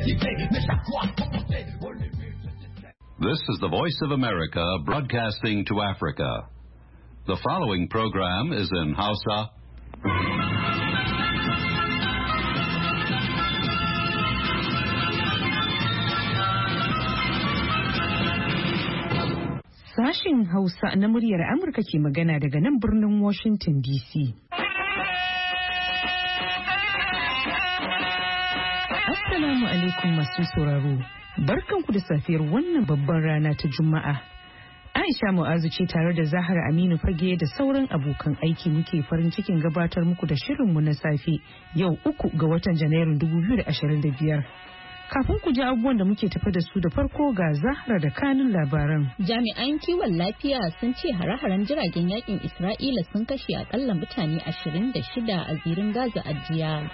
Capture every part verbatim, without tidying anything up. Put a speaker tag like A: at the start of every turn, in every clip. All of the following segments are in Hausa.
A: This is the Voice of America broadcasting to Africa. The following program is in Hausa.
B: Sashin Hausa na muryar Amurka ke magana daga nan birnin Washington D C. Assalamu alaikum masu sauraro. Barkanku da safiyar wannan babban rana ta Juma'a. Aisha Mu'azu ce tare da Zahra Aminu Fage da sauran abokan aiki muke farin cikin gabatar muku da shirinmu na safe yau uku ga watan Janairun dubu biyu da ashirin da biyar. Kafin ku ji abubuwan da muke tafi da su da farko ga Zahra da kanun labaran.
C: Jami'an kiwon lafiya sun ce hare-haren jiragen yakin Isra'ila sun kashe akalla mutane ashirin da shida a zirin Gaza a jiya.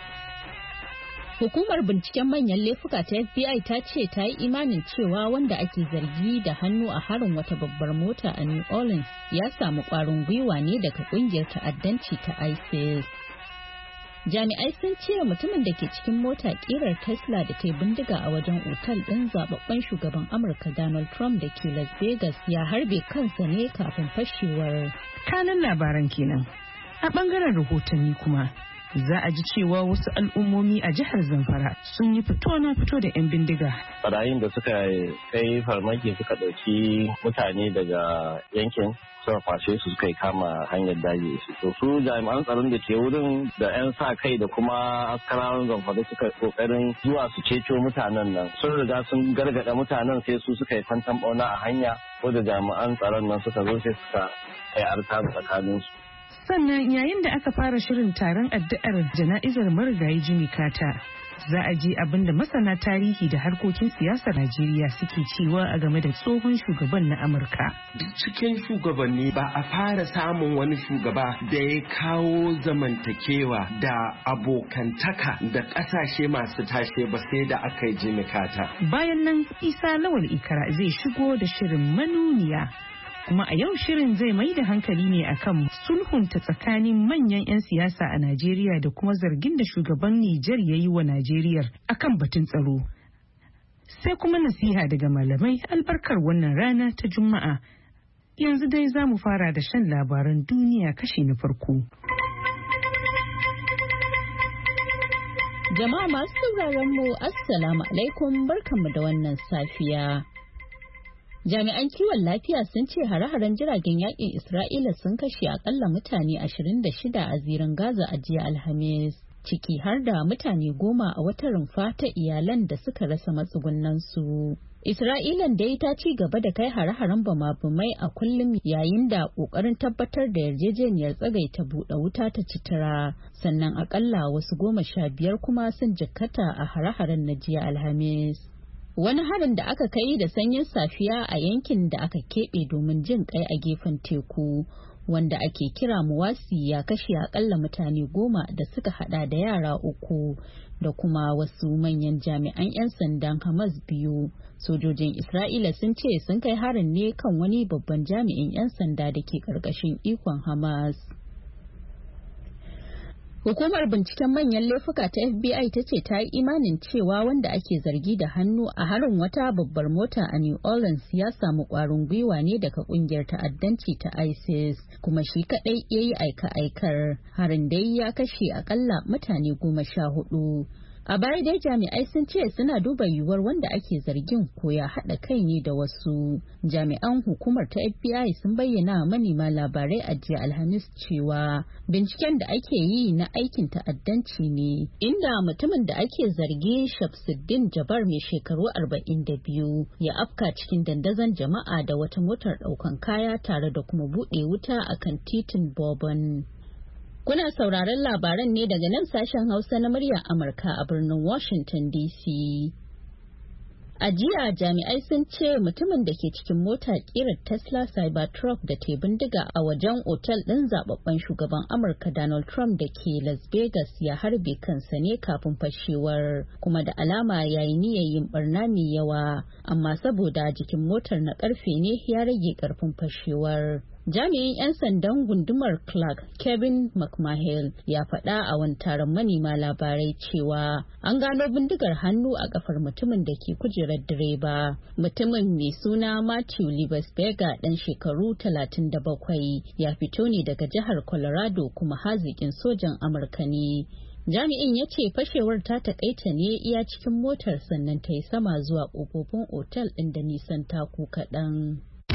C: Hukumar binciken manyan laifuka ta F B I ta ce ta yi imanin cewa wanda ake zargi da hannu a harin wata babbar mota a New Orleans ya samu ƙwarin gwiwa ne daga ƙungiyar ta'addanci ta ISIS. Jami'ai sun ce mutumin da ke cikin mota ƙirar Tesla da ta yi bindiga a wajen otal ɗin zababben shugaban Amurka Donald Trump da ke Las Vegas ya harbe kansa ne kafin fashewar.
B: Kanan labaran kenan. A ɓangaren rahotanni kuma. Za a ji cewa wasu al'ummomi a jihar Zamfara sun yi fito na fito da 'yan bindiga.
D: Barayin da suka kai farmaki suka ɗauki mutane daga yankin suka kwashe su suka kama hanyar daji su. Su jami'an tsaron da ke wurin da 'yan sa kai da kuma askarawan Zamfara suka kokarin zuwa su ceto mutanen nan. Sun riga sun gargada mutanen sai su suka yi kwantan bauna a hanya ko da jami'an tsaron nan suka zo sai suka kai arta tsakaninsu.
B: Sannan yayin da aka fara shirin taron addu'ar jana'izar marigayi Jimmy Carter, za a ji abin da masana tarihi da harkokin siyasar Najeriya suke cewa a game da tsohon shugaban na Amurka.
E: Duk cikin shugabanni ba a fara samun wani shugaba da ya kawo zamantakewa da abokantaka da ƙasashe masu tashe ba sai da aka yi Jimmy Carter.
B: Bayan nan Isa Lawal Ikara zai shigo da shirin manuniya. Kuma a yau shirin zai mai da hankali ne akan sulhunta tsakanin manyan 'yan siyasa a Najeriya da kuma zargin da shugaban Nijar ya yi wa Najeriya akan batun tsaro. Sai kuma nasiha daga malamai albarkar wannan rana ta Juma'a. Yanzu dai za mu fara da shan labaran duniya kashi na farko.
C: Jama'a masu sauraron mu Assalamu alaikum, barkanmu da wannan safiya. Jami'an kiwon lafiya sun ce hare-haren jiragen yakin Isra'ila sun kashe akalla mutane ashirin da shida a zirin Gaza a jiya Alhamis, ciki har da mutane goma a wata rumfa ta iyalan da suka rasa matsugunansu. Isra'ilan dai ta ci gaba da kai hare-haren bama-bamai a kullum yayin da ƙoƙarin tabbatar da yarjejeniyar tsagaita buɗe wuta ta citira, sannan akalla wasu goma sha biyar kuma sun jikkata a hare-haren na jiya Alhamis. Wani harin da aka kai da sanyin safiya a yankin da aka keɓe domin jin kai a gefen teku, wanda ake kira Muwasi, ya kashe akalla mutane goma da suka hada da yara uku da kuma wasu manyan jami'an 'yan sandan Hamas biyu. Sojojin Isra'ila sun ce sun kai harin ne kan wani babban jami'in 'yan sanda da ke ƙarƙashin ikon Hamas. Hukumar binciken manyan laifuka ta F B I ta ce ta yi imanin cewa wanda ake zargi da hannu a harin wata babbar mota a New Orleans ya samu ƙwarin gwiwa ne daga ƙungiyar ta'addanci ta ISIS, kuma shi kaɗai ya yi aika-aikar. Harin dai ya kashe akalla mutane goma sha hudu. A baya dai jami'ai sun ce suna duba yiwuwar wanda ake zargin ko ya haɗa kai ne da wasu. Jami'an hukumar ta F B I sun bayyana manema labarai a jiya Alhamis cewa binciken da ake yi na aikin ta'addanci ne, inda mutumin da ake zargi Shamsuddin Jabbar mai shekaru arba'in da biyu ya afka cikin dandazon jama'a da wata motar ɗaukan kaya tare da kuma buɗe wuta akan titin Bourbon. Kuna sauraron labaran ne daga nan sashen Hausa na muryar Amurka a birnin Washington D C. A jiya jami'ai sun ce mutumin da ke cikin mota kirar Tesla Cybertruck da ke bindiga a wajen otal ɗin zababben shugaban Amurka Donald Trump da ke Las Vegas ya harbe kansa ne kafin fashewar, kuma da alama yayi niyyar yin barna mai yawa, amma saboda jikin motar na karfe ne ya rage karfin fashewar. Jami'in 'yan sandan gundumar Clark, Kevin McMahill, ya faɗa a wani taron manema labarai cewa an gano bindigar hannu a kafar mutumin da ke kujerar direba. Mutumin mai suna Matthew Libesberger ɗan shekaru talatin da bakwai ya fito ne daga jihar Colorado kuma haziƙin sojan Amurka ne. Jami'in ya ce fashewar ta takaita ne iya cikin motar sannan ta yi sama zuwa ƙofofin otal ɗin da nisan taku kaɗan.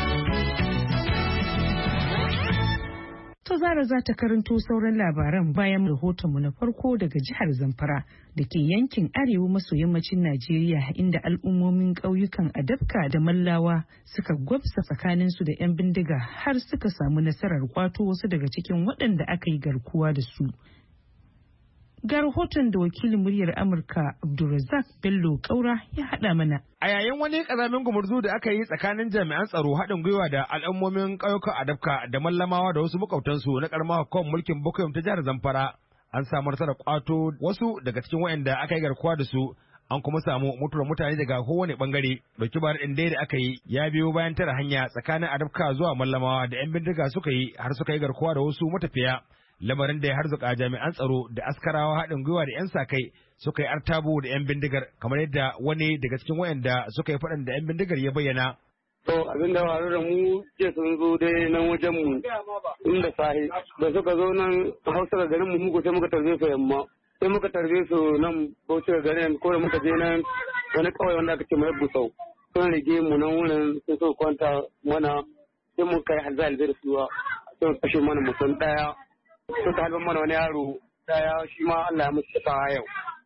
B: To Zara za ta karanto sauran labaran bayan rahotonmu na farko daga jihar Zamfara da ke yankin arewa maso yammacin Najeriya inda al'ummomin ƙauyukan Adabka da Mallawa suka gwabsa tsakaninsu da 'yan bindiga har suka samu nasarar kwato wasu daga cikin waɗanda aka yi garkuwa da su. Ga rahoton da wakilin muryar Amurka Abdulrazak Bello Kaura ya haɗa mana.
F: A yayin wani ƙazamin gumurzu da aka yi tsakanin jami'an tsaro haɗin gwiwa da al'ummomin ƙauyukan Adabka da Mallamawa da wasu makwabtansu na ƙaramar hukumar mulkin Bukuyum ta jihar Zamfara, an samu nasarar kwato wasu daga cikin waɗanda aka yi garkuwa da su. An kuma samu mutuwar mutane daga kowane bangare. Dauki bar ɗin da aka yi ya biyo bayan tara hanya tsakanin Adabka zuwa Mallamawa da 'yan bindiga suka yi har suka yi garkuwa da wasu matafiya. Lamarin da ya harzuka jami'an tsaro da askarawa haɗin gwiwa da 'yan sa-kai suka yi artabu da 'yan bindigar kamar yadda wani daga cikin wayanda suka yi faɗan da 'yan bindigar ya bayyana.
G: To abin da faru da mu ke sun zo dai nan wajen mu inda sahi da suka zo nan Hausa da garin mu muku sai muka tarbe su yamma sai muka tarbe su nan Bauchi da garin ko da muka je nan wani kawai wanda aka ce mai Busau sun rige mu nan wurin sai su kwanta mana sai mun kai halzal da suwa sai kashe mana mutum daya suka halin mana wani yaro daya shi ma Allah ya musu ta yau.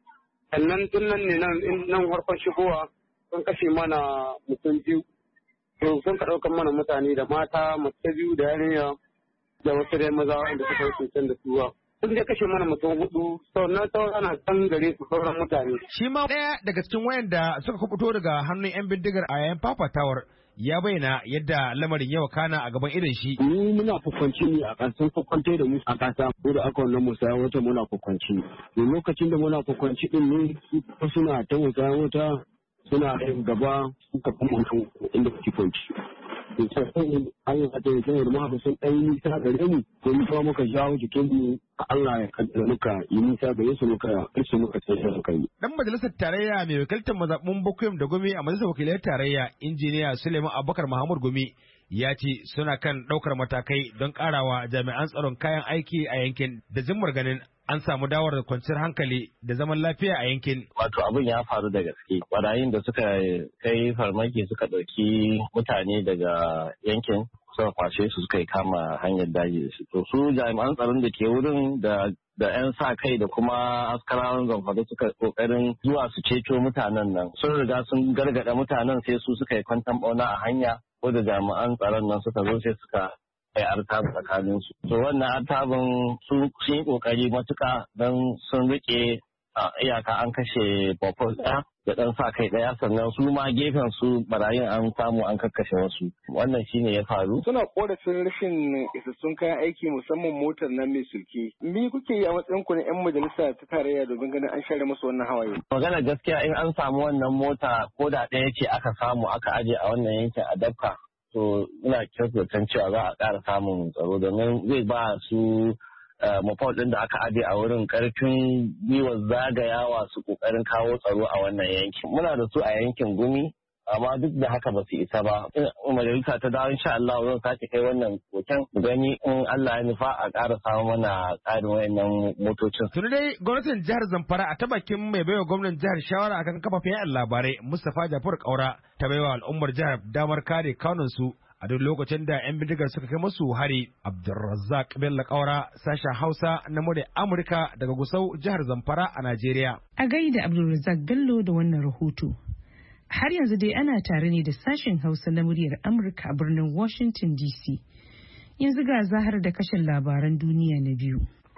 G: Sannan tun nan ne nan harkar shigowa sun kashe mana mutum biyu. To sun ka ɗaukar mana mutane da mata mace biyu da yarinya da wasu dai maza wanda suka yi cutar da suwa. Sun je kashe mana mutum hudu sauran sauran ana can gare su sauran mutane.
F: Shi ma ɗaya daga cikin wayanda suka kubuto daga hannun 'yan bindigar a yayin fafatawar ya bayyana yadda lamarin yau kana a gaban irin shi.
H: Mu muna kwakwanci ne a ƙasa, sun kwakwante da mu a ƙasa ko da aka wannan musaya wata muna kwakwanci. Da lokacin da muna kwakwanci din ne su suna ta musaya wata suna yin gaba suka kuma inda kuke kwanci. To sai an yi hata ya sayar ma sun ɗan yi nisa gare mu ko mu kuma muka jawo jikin mu Allah ya kaddara muka yi nisa gare su muka su muka tsaya muka yi.
F: Dan majalisar tarayya mai wakiltar mazaɓun Bukuyum da Gumi a majalisar wakilai tarayya injiniya Suleiman Abubakar Muhammad Gumi ya ce suna kan ɗaukar matakai don ƙarawa jami'an tsaron kayan aiki a yankin da zimmar ganin an samu dawar da kwanciyar hankali da zaman lafiya a yankin.
D: Wato abin ya faru da gaske. Barayin da suka kai farmaki suka ɗauki mutane daga yankin suka kwashe su suka yi kama hanyar daji da su. To su jami'an tsaron da ke wurin da da 'yan sa kai da kuma askarawan Zamfara suka kokarin zuwa su ceto mutanen nan. Sun riga sun gargada mutanen sai su suka yi kwantan bauna a hanya ko da jami'an tsaron nan suka zo sai suka kai artabu tsakanin su. To wannan artabun sun yi kokari matuka don sun rike a iyaka an kashe babban ɗaya da ɗan sa kai ɗaya sannan su ma gefen su barayin an samu an kakkashe wasu. Wannan shine ya faru.
I: Suna korafin rashin isassun kayan aiki musamman motar nan mai sulke. Me kuke yi a matsayin ku na 'yan majalisa ta tarayya domin ganin an share musu wannan hawaye?
D: Magana gaskiya in an samu wannan mota ko da ɗaya ce aka samu aka aje a wannan yankin a Dabka. To ina kyautatan cewa za a ƙara samun tsaro domin zai ba su mafau ɗin da aka aje a wurin ƙarfin gwiwar zagayawa su ƙoƙarin kawo tsaro a wannan yankin. Muna da su a yankin Gumi amma duk da haka ba su isa ba. Majalisa ta dawo insha Allah zan sake kai wannan koken gani in Allah ya nufa a ƙara samu mana ƙarin wayannan motocin.
F: Tuni dai gwamnatin jihar Zamfara a ta bakin mai baiwa gwamnan jihar shawara akan kafafen yaɗa labarai Mustapha Jafar Kaura ta baiwa al'ummar jihar damar kare kanunsu a duk lokacin da 'yan bindigar suka kai musu hari. Abdulrazzaq Bello Kaura sashen Hausa na murya Amurka daga Gusau jihar Zamfara a Najeriya.
B: A gaida Abdulrazzaq Bello da wannan rahoto. Har yanzu dai ana tare ne da sashen Hausa na muryar Amurka a birnin Washington D C. Yanzu ga Zahar da kashin labaran duniya na biyu.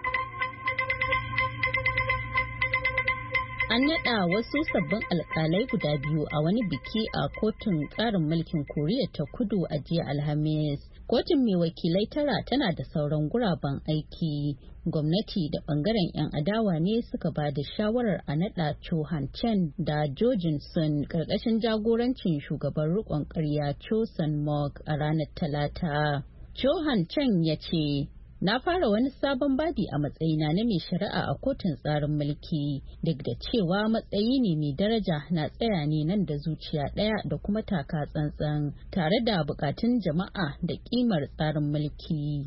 C: An naɗa wasu sabbin alƙalai guda biyu a wani biki a kotun tsarin mulkin Koriya ta Kudu a jiya Alhamis. Kotun mai wakilai tara tana da sauran guraben aiki. Gwamnati da bangaren 'yan adawa ne suka ba da shawarar a naɗa Cho Han-chen da Jo Jin-sun ƙarƙashin jagorancin shugaban riƙon ƙarya Cho Sun-mok a ranar Talata. Johan Cheng ya ce, na fara wani sabon babi a matsayina na mai shari'a a kotun tsarin mulki, duk da cewa matsayi ne mai daraja na tsaya ne nan da zuciya ɗaya da kuma taka tsantsan tare da bukatun jama'a da kimar tsarin mulki.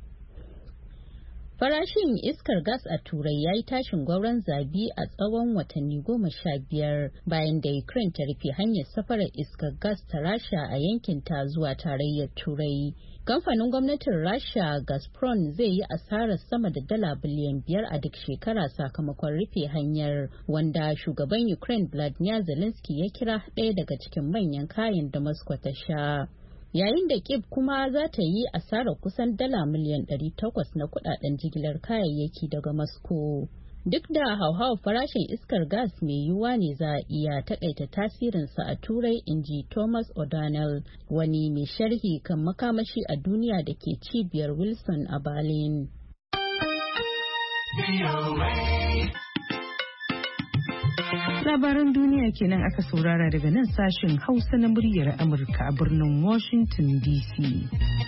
C: Farashin iskar gas a Turai ya yi tashin gwauron zabi a tsawon watanni goma sha biyar bayan da Ukraine ta rufe hanyar safarar iskar gas ta Rasha a yankin ta zuwa tarayyar Turai. Kamfanin gwamnatin Rasha Gazprom zai yi asarar sama da dala biliyan biyar a duk shekara sakamakon rufe hanyar, wanda shugaban Ukraine Vladimir Zelensky ya kira ɗaya daga cikin manyan kayan da Moscow ta sha. Yayin da Kyiv kuma za ta yi asarar kusan dala miliyan ɗari takwas na kudaden jigilar kayayyaki daga Moscow. Duk da hauhawar farashin iskar gas mai yiwuwa ne za a iya takaita tasirinsa a Turai, inji Thomas O'Donnell, wani mai sharhi kan makamashi a duniya da ke cibiyar Wilson a Berlin.
B: Labaran duniya kenan aka saurara daga nan sashen Hausa na muryar Amurka a birnin Washington D C.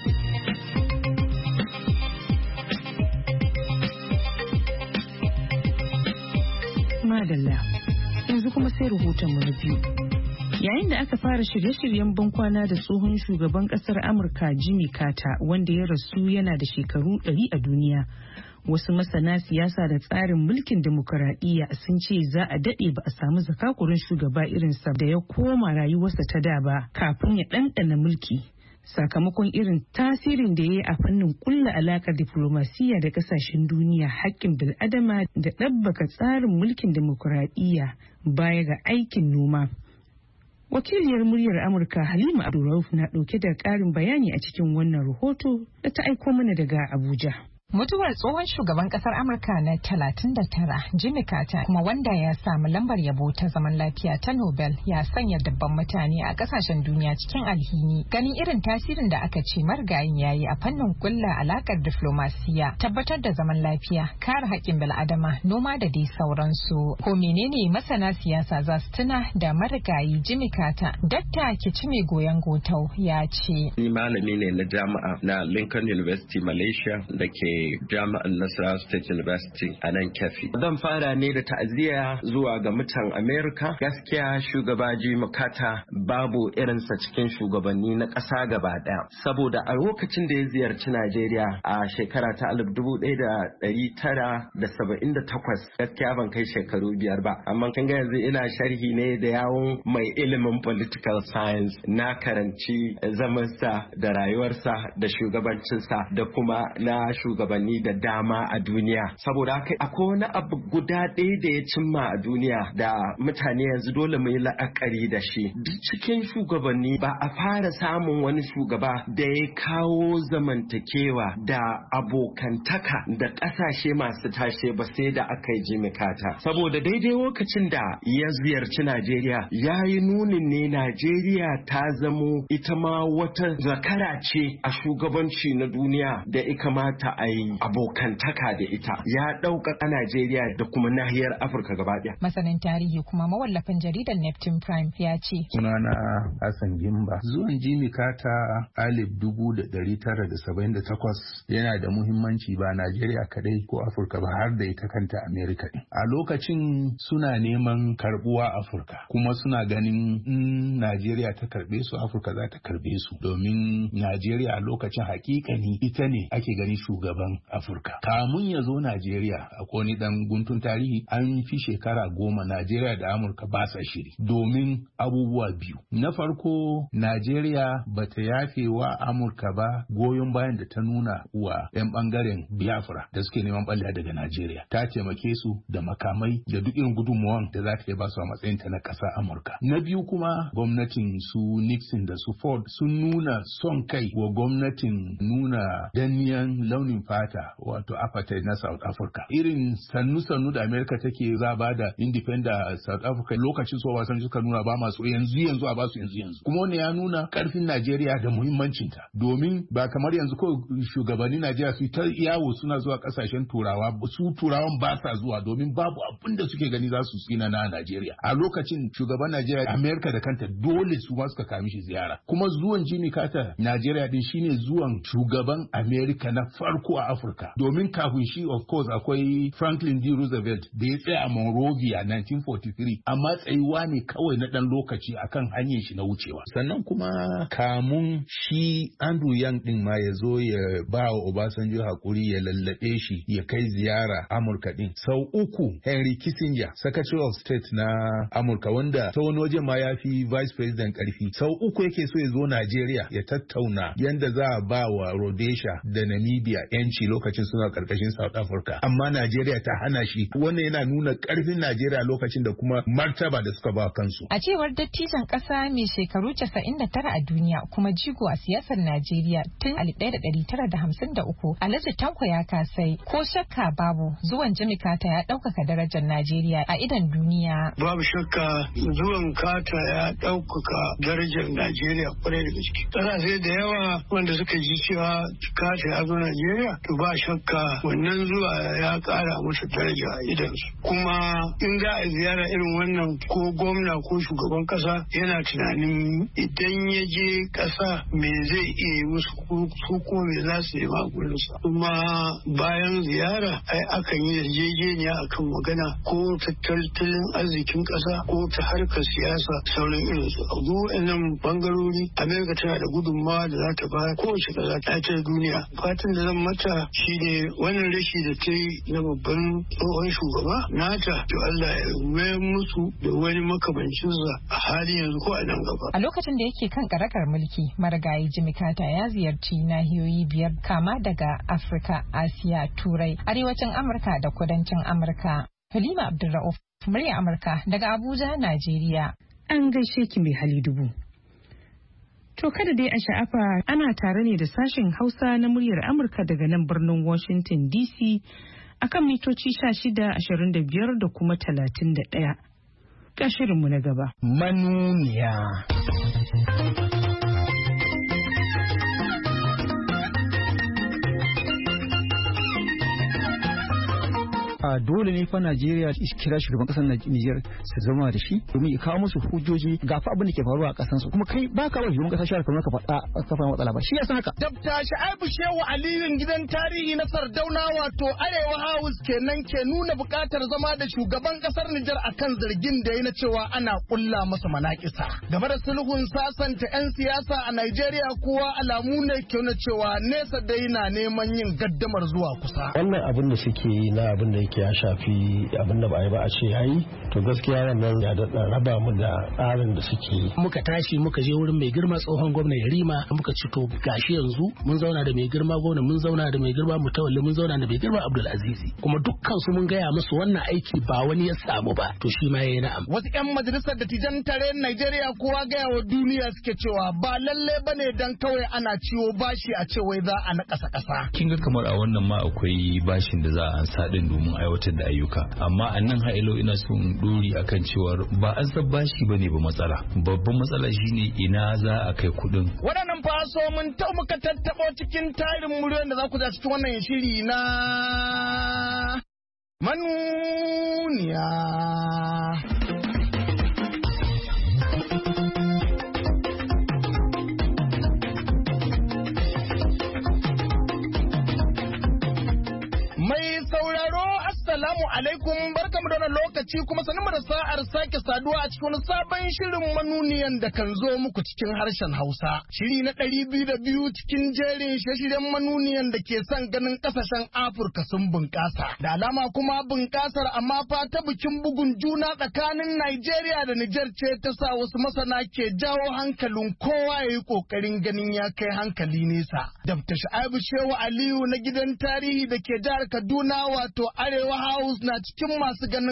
B: Madalla, yanzu kuma sai rahotonmu na biyu. Yayin da aka fara shirye-shiryen bankwana da tsohon shugaban kasar Amurka Jimmy Carter, wanda ya rasu yana da shekaru ɗari a duniya, wasu masana siyasa da tsarin mulkin demokuraɗiyya sun ce za a daɗe ba a samu zakakurin shugaba irinsa da ya koma rayuwarsa ta da ba kafin ya ɗanɗana mulki, sakamakon irin tasirin da ya yi a fannin kulla alakar diflomasiyya da kasashen duniya, haƙƙin bil'adama da ɗabbaka tsarin mulkin demokuraɗiyya baya ga aikin noma. Wakiliyar muryar Amurka Halima Abdulrauf na ɗauke da ƙarin bayani a cikin wannan rahoto da ta aiko mana daga Abuja.
J: Mutuwar tsohon shugaban kasar Amurka na talatin da tara, Jimmy Carter, kuma wanda ya samu lambar yabo ta zaman lafiya ta Nobel, ya sanya dabban mutane a kasashen duniya cikin alhini, ganin irin tasirin da aka ce marigayin yayi a fannin kulla alakar diflomasiya, tabbatar da zaman lafiya, kare haƙƙin bil'adama, noma da dai sauransu. Ko menene masana siyasa za su tuna da marigayi Jimmy Carter? Dakta Kicime Goyon Gotau ya ce,
E: Ni malami ne na jami'a na Lincoln University Malaysia da ke jami'an Nasarawa State University a nan Kefi. Zan fara ne da ta'aziyya zuwa ga mutan Amerika. Gaskiya shugaba Jimmy Carter babu irinsa cikin shugabanni na ƙasa gaba ɗaya. Saboda a lokacin da ya ziyarci Najeriya a shekara ta alif dubu ɗaya da ɗari tara da saba'in da takwas, gaskiya ban kai shekaru biyar ba. Amma kin ga yanzu ina sharhi ne da yawon mai ilimin political science, na karanci zamansa da rayuwarsa da shugabancinsa da kuma na shugaban shugabanni da dama a duniya. Saboda haka akwai wani abu guda ɗaya da ya cimma a duniya da mutane yanzu dole mu yi la'akari da shi. Duk cikin shugabanni ba a fara samun wani shugaba da ya kawo zamantakewa da abokantaka da ƙasashe masu tashe ba sai da aka yi Jimmy Carter. Saboda daidai lokacin da ya ziyarci Najeriya ya yi nunin ne Najeriya ta zamo ita ma wata zakara ce a shugabanci na duniya da ya kamata a yi abokantaka da ita. Ya ɗaukaka Najeriya da kuma nahiyar Afirka gaba ɗaya.
J: Masanin tarihi kuma mawallafin jaridar Neptune Prime ya ce.
K: Sunana Hassan Gimba. Zuwan Jimmy Carter alif dubu da ɗari tara da saba'in da takwas yana da muhimmanci ba Najeriya kadai ko Afirka ba har da ita kanta Amerika ɗin. A lokacin suna neman karɓuwa Afirka kuma suna ganin in Najeriya ta karɓe su Afirka za ta karɓe su domin Najeriya a lokacin hakikani ita ne ake gani shugaban Afirka. Kamun ya zo Najeriya akwai wani dan guntun tarihi an fi shekara goma Najeriya da Amurka ba sa shiri domin abubuwa biyu. Na farko Najeriya bata yafe wa Amurka ba goyon bayan da ta nuna wa 'yan bangaren Biafra da suke neman ɓalla daga Najeriya. Ta taimake su da makamai da duk irin gudunmuwan da za ta ba su a matsayin ta na ƙasa Amurka. Na biyu kuma gwamnatin su Nixon da su Ford sun nuna son kai wa gwamnatin nuna danniyan launin fata fata wato apartheid na South Africa. Irin sannu-sannu da America take za ba da independent South Africa lokacin su wasan suka nuna ba masu yanzu yanzu a ba su yanzu yanzu. Kuma wannan ya nuna karfin Najeriya da muhimmancinta. Domin ba kamar yanzu ko shugabannin Najeriya su ta yawo suna zuwa kasashen turawa su turawan ba sa zuwa domin babu abin da suke gani za su tsina na Najeriya. A lokacin shugaban Najeriya America da kanta dole su ma suka kami shi ziyara. Kuma zuwan Jimmy Carter Najeriya din shine zuwan shugaban America na farko a Afirka. Domin kafin shi of course akwai Franklin D. Roosevelt da ya tsaya a Monrovia nineteen forty-three amma tsayuwa ne kawai na dan lokaci akan hanyar shi na wucewa. Sannan kuma kamun shi Andrew Yang din ma ya zo ya ba wa Obasanjo hakuri ya lallabe shi ya kai ziyara Amurka din. Sau uku Henry Kissinger, Secretary of State na Amurka wanda ta wani waje ma ya fi Vice President karfi. Sau uku yake so ya zo Najeriya ya tattauna yanda za a ba wa Rhodesia da Namibia yanci lokacin suna karkashin South Africa. Amma Najeriya ta hana shi. Wannan yana nuna karfin Najeriya lokacin da kuma martaba da suka ba kansu.
J: A cewar dattijan ƙasa mai shekaru casa'in da tara a duniya kuma jigo a siyasar Najeriya tun alif ɗaya da ɗari tara da hamsin da uku, Alhaji Tanko ya kasai ko shakka babu zuwan Jimmy Carter ya ɗaukaka darajar Najeriya a idon duniya.
L: Babu shakka zuwan Carter ya ɗaukaka darajar Najeriya kwarai da gaske. Ƙasashe da yawa wanda suka ji cewa Carter ya zo Najeriya to ba shakka wannan zuwa ya ƙara musu daraja a idonsu. Kuma in za a ziyara irin wannan ko gwamna ko shugaban ƙasa yana tunanin idan ya je ƙasa me zai iya yi musu ko kuma me za su yi magulinsa. Kuma bayan ziyara ai akan yi yarjejeniya akan magana ko tattalin arzikin ƙasa ko ta harkar siyasa sauran irinsu. A wa'annan bangarori Amerika tana da gudunmawa da za ta bayar kowace ƙasa ta ta duniya. Fatan da zan mata shine wannan rashi da ta yi na babban tsohon shugaba nata to Allah ya mayar musu da wani makamancinsa a halin yanzu ko a nan gaba.
J: A lokacin da yake kan karakar mulki, marigayi Jimmy Carter ya ziyarci nahiyoyi biyar kama daga Afirka, Asiya, Turai, Arewacin Amurka da Kudancin Amurka. Halima Abdulrauf, murya Amurka daga Abuja, Najeriya.
B: An gaishe ki mai hali dubu. To kada dai a sha'afa ana tare ne da sashen Hausa na muryar Amurka daga nan birnin Washington D C akan mitoci sha shida, ashirin da biyar da kuma talatin da ɗaya. Ga shirinmu na gaba.
M: Manuniya. a dole ne fa Najeriya kira shugaban kasar Niger su zama da shi domin ya kawo musu hujjoji ga fa abin da ke faruwa a kasar su kuma kai baka ba shugaban kasar shawara kamar ka faɗa ka fara matsala ba shi ya san haka.
N: Dabta Shaibu Shehu Aliyun gidan tarihi na Sardauna wato Arewa House kenan ke nuna buƙatar zama da shugaban kasar Niger akan zargin da ya na cewa ana kulla masa manakisa. Game da sulhun sasanta 'yan siyasa a Najeriya kuwa alamu ne ke nuna cewa nesa dai na neman yin gaddamar zuwa kusa.
O: Wannan abin da suke yi na abin da yake ya shafi abin da ba a yi ba a ce yayi to gaskiya wannan ya daɗa raba mu da tsarin da suke yi.
P: Muka tashi muka je wurin mai girma tsohon gwamna Yarima muka ci to gashi yanzu mun zauna da mai girma gwamna mun zauna da mai girma Mutawalli mun zauna da mai girma Abdul Azizi kuma dukkan su mun gaya musu wannan aiki ba wani ya samu ba to shi ma yayi na'am.
N: Wasu 'yan majalisar dattijan tarayyar Najeriya kowa gaya wa duniya suke cewa ba lalle bane dan kawai ana ciwo bashi a ce wai za a na ƙasa ƙasa.
Q: Kin ga kamar a wannan ma akwai bashin da za a ansa din domin aiwatar da ayyuka amma a nan hailo ina so in dori akan cewar ba an san bashi bane ba matsala babban matsala shine ina za a kai kuɗin.
N: Waɗannan faso mun tau muka tattaɓo cikin tarin muryoyin da za ku za cikin wannan shiri na manuniya. Assalamu alaikum barkamu da wannan lokaci kuma sanin da sa'ar sake saduwa a cikin sabon shirin manuniyan da kan zo muku cikin harshen Hausa. Shiri na ɗari biyu da biyu cikin jerin shirye-shiryen manuniyan da ke son ganin ƙasashen Afirka sun bunƙasa. Da alama kuma bunƙasar amma fa ta bikin bugun juna tsakanin Najeriya da Nijar ce ta sa wasu masana ke jawo hankalin kowa ya yi ƙoƙarin ganin ya kai hankali nesa. Dabta Shaibu Shehu Aliyu na gidan tarihi da ke jihar Kaduna wato Arewa House na cikin masu ganin kalaman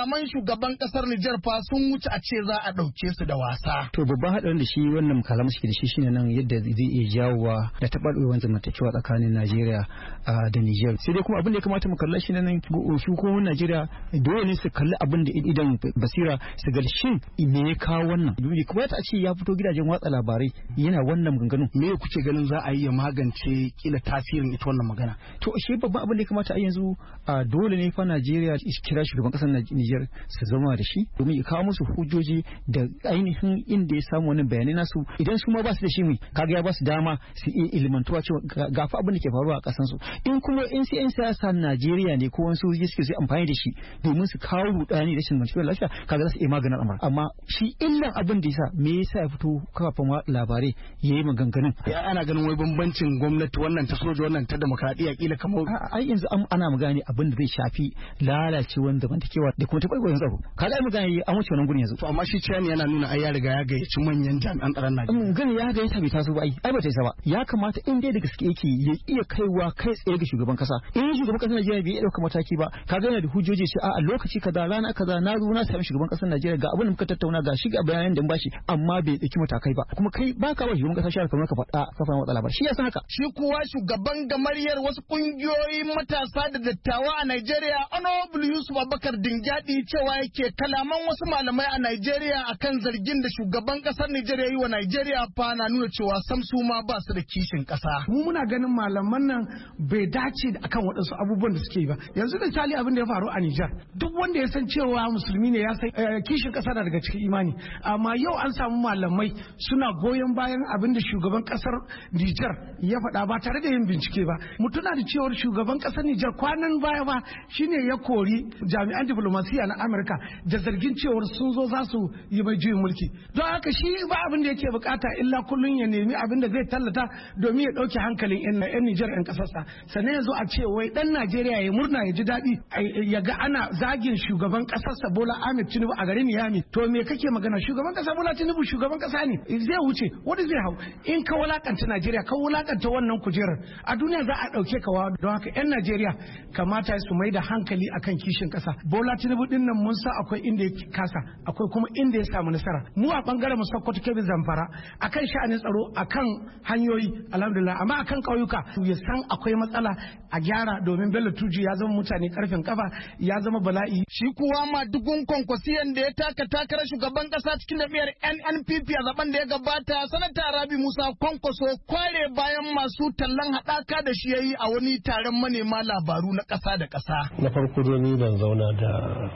N: kalaman shugaban kasar Nijar fa sun wuce a ce za a ɗauke su da wasa.
M: To babban haɗarin da shi wannan kalaman suke da shi shine nan yadda zai iya jawowa da taɓarɓarewar zamantakewa tsakanin Najeriya da Nijar. Sai dai kuma abin da ya kamata mu kalla shi nan hukumomin Najeriya dole ne su kalli abin da idan basira su ga shin me ya kawo wannan. Dole kuma ta ce ya fito gidajen watsa labarai yana wannan maganganu.
N: Me kuke ganin za a yi ya magance kila tasirin ita wannan magana?
M: To shi babban abin da ya kamata a yanzu dole ne fa Najeriya kira shugaban kasar Nijar su zama da shi domin ya kawo musu hujjoji da ainihin inda ya samu wannan bayanai nasu. Idan su ma ba su da shi mu kaga ya ba su dama su iya ilmantuwa cewa ga fa abin da ke faruwa a kasan su. In kuma in sai in siyasa Najeriya ne ko wasu suke su amfani da shi domin su kawo rudani da shin mutuwar lafiya kaga za su iya maganar amara. Amma shi illan abin da yasa me yasa ya fito kafin labarai yayi maganganun.
N: Ana ganin wai bambancin gwamnati wannan ta soja wannan ta demokradiyya kila kamar
M: ai yanzu ana magana abin da zai shafi lalacewar zamantakewa da kuma taɓarɓarewar tsaro. Kaga ai magana yi an wuce wannan gurin yanzu.
N: To amma shi Chani yana nuna ai ya riga ya gayyaci manyan jami'an tsaron Najeriya.
M: Gani ya ga yasa bai taso ba ai ai ba ta isa ba. Ya kamata in dai da gaske yake ya iya kaiwa kai tsaye ga shugaban kasa. In shugaban kasar Najeriya bai iya ɗaukar mataki ba kaga yana da hujjoji ce a lokaci kaza rana kaza na zo na sami shugaban kasar Najeriya ga abin da muka tattauna ga shi ga bayanan da bashi amma bai ɗauki matakai ba. Kuma kai baka ba shugaban kasar shari'a kamar ka faɗa kafin watsa labar. Shi ya san haka.
N: Shi kuwa shugaban gamaryar wasu kungiyoyin matasa da dattawa a Najeriya Honorable Yusuf Abubakar Dingyadi cewa yake kalaman wasu malamai a Najeriya akan zargin da shugaban kasar Najeriya yi wa Najeriya fa na nuna cewa sam su ma ba su da kishin kasa.
R: Mu muna ganin malaman nan bai dace da akan waɗansu abubuwan da suke yi ba. Yanzu misali abin da ya faru a Nijar. Duk wanda ya san cewa musulmi ne ya san kishin kasa na daga cikin imani. Amma yau an samu malamai suna goyon bayan abin da shugaban kasar Nijar ya faɗa ba tare da yin bincike ba. Mu tuna da cewar shugaban kasar Nijar kwanan baya ba shine ya kori jami'an diplomasiya na Amurka da zargin cewar sun zo za su yi mai juyin mulki. Don haka shi ba abin da yake bukata illa kullun ya nemi abin da zai tallata domin ya dauke hankalin yan Nijar yan kasarsa. Sannan yanzu a ce wai dan Najeriya ya murna ya ji daɗi ya ga ana zagin shugaban kasarsa Bola Ahmed Tinubu a garin Miami. To me kake magana shugaban kasa Bola Tinubu shugaban kasa ne zai wuce wanda zai hau in ka wulakanta Najeriya ka wulakanta wannan kujerar a duniya za a dauke ka wa. Don haka yan Najeriya kamata su mai da hankali akan kishin kasa. Bola Tinubu din nan mun sa akwai inda ya kasa akwai kuma inda ya samu nasara. Mu a bangaren mu Sokoto Kebbi Zamfara akan sha'anin tsaro akan hanyoyi alhamdulillah amma akan kauyuka ya san akwai matsala a gyara domin Bello Tuji ya zama mutane karfin kafa ya zama bala'i.
N: Shi kuwa ma dugun kwankwasiyan da ya taka takarar shugaban kasa cikin jam'iyyar N N P P a zaben da ya gabata sanata Rabi Musa Kwankwaso kware bayan masu tallan haɗaka da shi yayi a wani taron manema labaru na ƙasa da ƙasa.
O: Na farko dai ni ban zauna da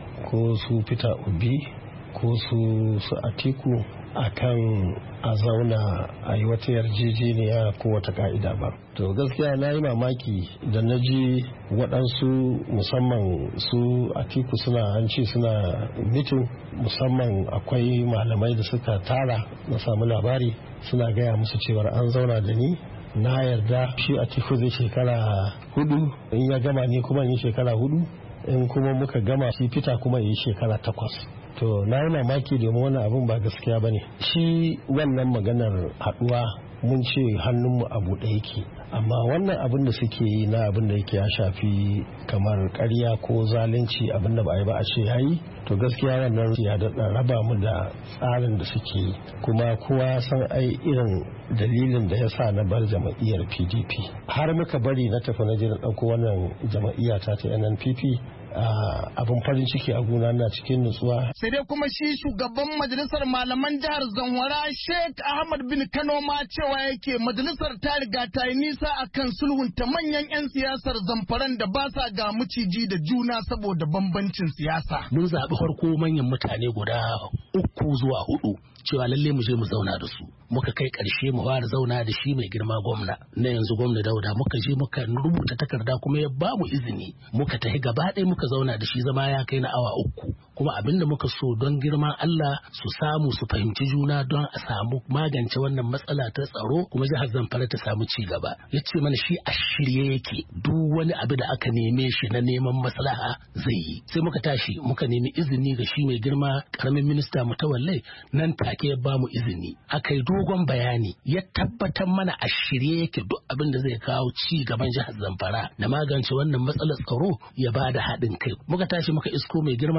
O: ko su Peter Obi ko su su Atiku akan a zauna a yi wata yarjejeniya ko wata ka'ida ba. To gaskiya na yi mamaki da na ji waɗansu musamman su Atiku suna an ce suna mitin musamman akwai malamai da suka tara na samu labari suna gaya musu cewar an zauna da ni na yarda shi Atiku zai shekara hudu in ya gama ni kuma yi shekara hudu in kuma muka gama shi fita kuma yi shekara takwas. To na yi mamaki domin wannan abin ba gaskiya ba ne. Shi wannan maganar haɗuwa mun ce hannunmu a buɗe yake amma wannan abin da suke yi na abin da yake ya shafi kamar ƙarya ko zalunci abin da ba a yi ba a ce yayi to gaskiya wannan ya daɗa raba mu da tsarin da suke yi kuma kowa san ai irin dalilin da ya sa na bar jama'iyyar P D P har muka bari na tafi na je na ɗauko wannan jama'iyya ta ta N N P P abin farin ciki a gona na cikin nutsuwa.
N: Sai dai kuma shi shugaban majalisar malaman jihar Zamfara Sheikh Ahmad bin Kano ma cewa yake majalisar ta riga ta yi nisa akan sulhunta manyan 'yan siyasar Zamfaran da ba sa ga maciji da juna saboda bambancin siyasa.
P: Mun zaɓi farko manyan mutane guda uku zuwa hudu cewa lalle mu je mu zauna da su. Muka kai ƙarshe mu fara zauna da shi mai girma gwamna na yanzu gwamna Dauda muka je muka rubuta takarda kuma ya ba mu izini muka tafi gaba ɗaya muka zauna da shi zama ya kai na awa uku kuma abinda muka so don girman Allah su samu su fahimci juna don a samu magance wannan matsala ta tsaro kuma jihar Zamfara ta samu ci gaba. Ya ce mana shi a shirye yake duk wani abu da aka neme shi na neman maslaha zai yi. Sai muka tashi muka nemi izini ga shi mai girma karamin minista Mutawallai nan take ya ba mu izini. Aka yi dogon bayani ya tabbatar mana a shirye yake duk abin da zai kawo ci gaban jihar Zamfara na magance wannan matsalar tsaro ya ba da haɗin kai. Muka tashi muka isko mai girma Abdulaziz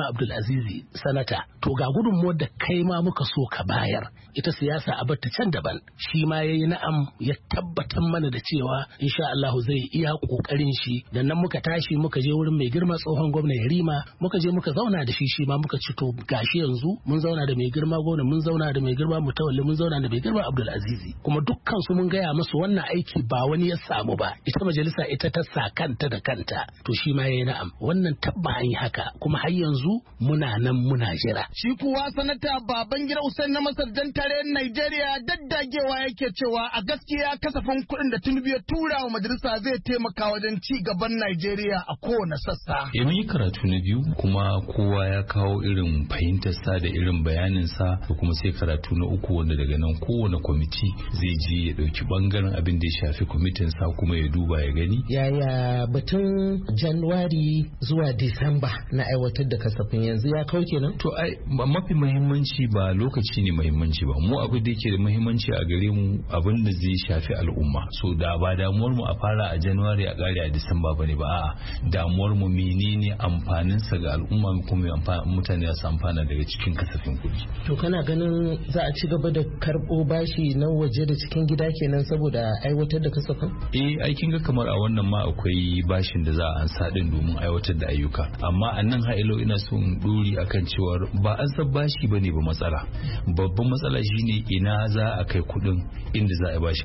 P: Abdulaziz sanata to ga gudunmuwar da kai ma muka so ka bayar ita siyasa a batta can daban shi ma yayi na'am ya tabbatar mana da cewa insha Allah zai iya kokarin shi dan nan muka tashi muka je wurin mai girma tsohon gwamna Yarima muka je muka zauna da shi shi ma muka ci to gashi yanzu mun zauna da mai girma gwamna mun zauna da mai girma Mutawalli mun zauna da mai girma Abdulaziz kuma dukkan su mun gaya musu wannan aiki ba wani ya samu ba ita majalisa ita ta sa kanta da kanta to shi ma yayi na'am wannan tabba an yi haka kuma har yanzu muna nan muna jira
N: shi kuwa sanata Babangida Hussein na Masar dan tare Najeriya daddagewa yake cewa a gaskiya kasafin kuɗin da Tinubu ya tura wa majalisa zai taimaka wajen ci gaban Najeriya a kowane sassa
Q: ya yi karatu na biyu kuma kowa ya kawo irin fahimtar sa da irin bayanin sa da kuma sai karatu na uku wanda daga nan kowane kwamiti zai je ya dauki bangaren abin da ya shafi kwamitin sa kuma ya duba ya gani
S: yaya batun Januwari zuwa Disamba na aiwatar da kasafin yanzu ya kau kenan
Q: to ai mafi muhimmanci ba lokaci ne muhimmanci ba mu abin da yake da muhimmanci a gare mu abin da zai shafi al'umma so da ba damuwar mu a fara a Januwari a kare a Disamba bane ba a'a damuwar mu menene amfanin sa ga al'umma kuma mutane su amfana daga cikin kasafin kuɗi
S: to kana ganin za a ci gaba da karɓo bashi na waje da cikin gida kenan saboda aiwatar da kasafin
Q: eh aikin ga kamar a wannan ma akwai bashin da za a ansa din domin aiwatar da ayyuka amma a nan ha'ilo ina son dori akan cewar ba an san bashi bane ba matsala babban matsala shine ina za a kai kuɗin inda za a bashi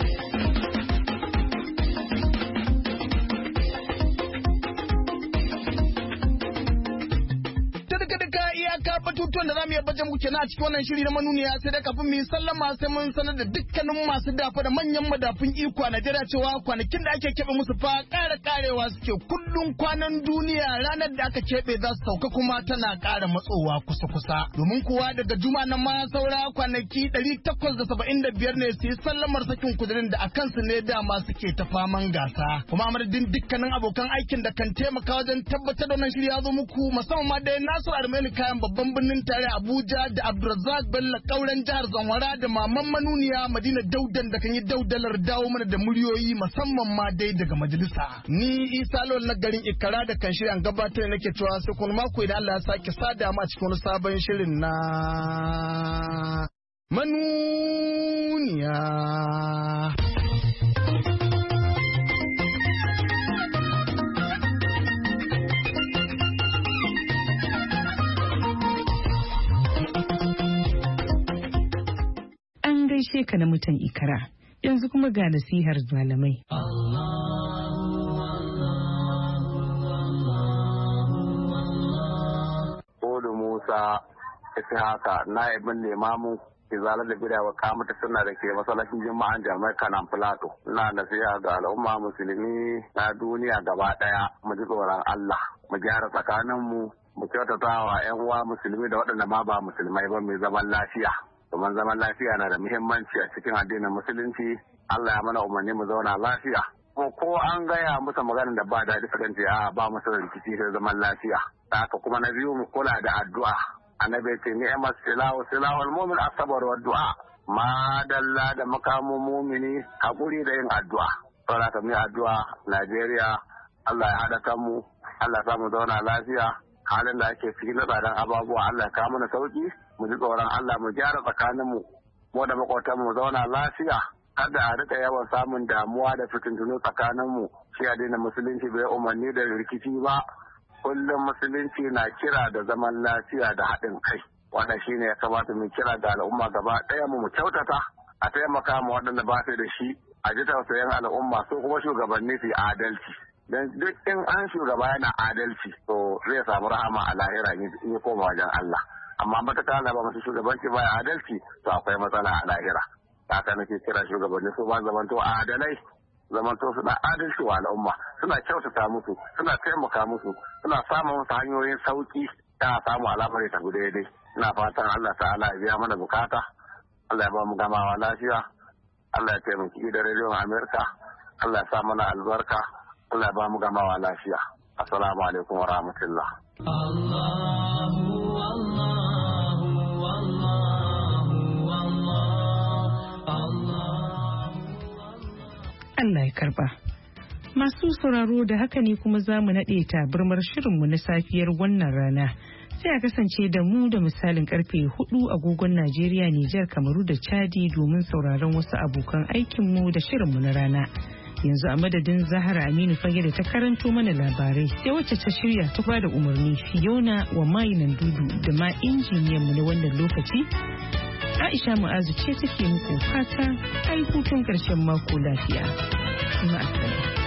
N: batutuwan da za mu yi baje muku kenan a cikin wannan shiri na manuniya sai da kafin mu yi sallama sai mun sanar da dukkanin masu dafa da manyan madafun iko a Najeriya cewa kwanakin da ake keɓe musu fa ƙara ƙarewa suke kullum kwanan duniya ranar da aka keɓe za su sauka kuma tana ƙara matsowa kusa-kusa domin kuwa daga juma nan ma saura kwanaki ɗari takwas da saba'in da biyar ne su yi sallamar sakin kudirin da a kansu ne dama suke ta faman gasa kuma a madadin dukkanin abokan aikin da kan taimaka wajen tabbatar da wannan shiri ya zo muku musamman ma dai Nasiru Armeni kayan babban birnin tare Abuja da Abdulrazak Bello kauren jihar Zamfara da maman manuniya Madina Daudan da kan yi daudalar dawo mana da muryoyi musamman ma dai daga majalisa. Ni Isa Lawal na garin Ikara da kan shirya gabatar nake cewa sai kun mako idan Allah ya sake sada mu a cikin wani sabon shirin na manuniya.
B: gaishe ka na mutan Ikara yanzu kuma ga nasihar malamai.
T: Odu Musa Ishaka na ibin limamin izala da bida wa kamata suna da ke masallacin jima'an jami'ar Kanan Filato. Ina nasiha ga al'umma musulmi na duniya gaba daya mu ji tsoron Allah mu gyara tsakaninmu mu kyautata wa 'yan uwa musulmi da waɗanda ma ba musulmai ba mai zaman lafiya. Domin zaman lafiya na da muhimmanci a cikin addinin musulunci. Allah ya mana umarni mu zauna lafiya. Ko ko an gaya musu magana da ba daɗi sukan ce a ba musu rikici sai zaman lafiya. Haka kuma na biyu mu kula da addu'a. Annabi ce ni'mat silahu silahul mu'min as-sabr wa du'a. Ma dalla da makamun mu'mini hakuri da yin addu'a. Saboda ka mu addu'a Najeriya Allah ya hada kanmu. Allah ya mu zauna lafiya. Halin da ake cikin tsadan ababuwa Allah ya kawo mana sauki. Mu ji tsoron Allah mu gyara tsakaninmu mu da makwatan mu zauna lafiya kada a rika yawan samun damuwa da fitintunu tsakaninmu shi addinin musulunci bai umarni da rikici ba kullum musulunci na kira da zaman lafiya da haɗin kai wanda shine ya kamata mu kira ga al'umma gaba ɗaya mu mu kyautata a taimaka mu waɗanda ba su da shi a ji tausayin al'umma so kuma shugabanni su yi adalci dan duk in an shugaba yana adalci to zai samu rahama a lahira in ya koma wajen Allah. Amma matuƙa Allah ba masu shugabanci ba adalci to akwai matsala a lahira. Haka nake kira shugabanni su ba zamanto adalai, zamanto suna adalci wa al'umma, suna kyautata musu, suna taimaka musu, suna samun musu hanyoyin sauki ta samu al'amari ta guda daidai. Ina fatan Allah ta'ala ya biya mana bukata, Allah ya ba mu gamawa lafiya, Allah ya taimaki gidan rediyon Amerika, Allah ya sa mana albarka, Allah ya ba mu gamawa lafiya. Assalamu alaikum wa rahmatullah.
B: Allah ya karba. Masu sauraro da haka ne kuma za mu naɗe tabarmar shirinmu na safiyar wannan rana sai a kasance da mu da misalin karfe hudu agogon Najeriya, Nijar, Kamaru da Chadi domin sauraron wasu abokan aikinmu da shirinmu na rana. Yanzu a madadin Zahara Aminu Fage da ta karanto mana labarai sai wacce ta shirya ta bada umarni Fiona wa Mainan Dudu da ma injiniyan mu na wannan lokaci. Aisha Mu'azu ce take muku fata ai hutun karshen mako lafiya. Ma'asala.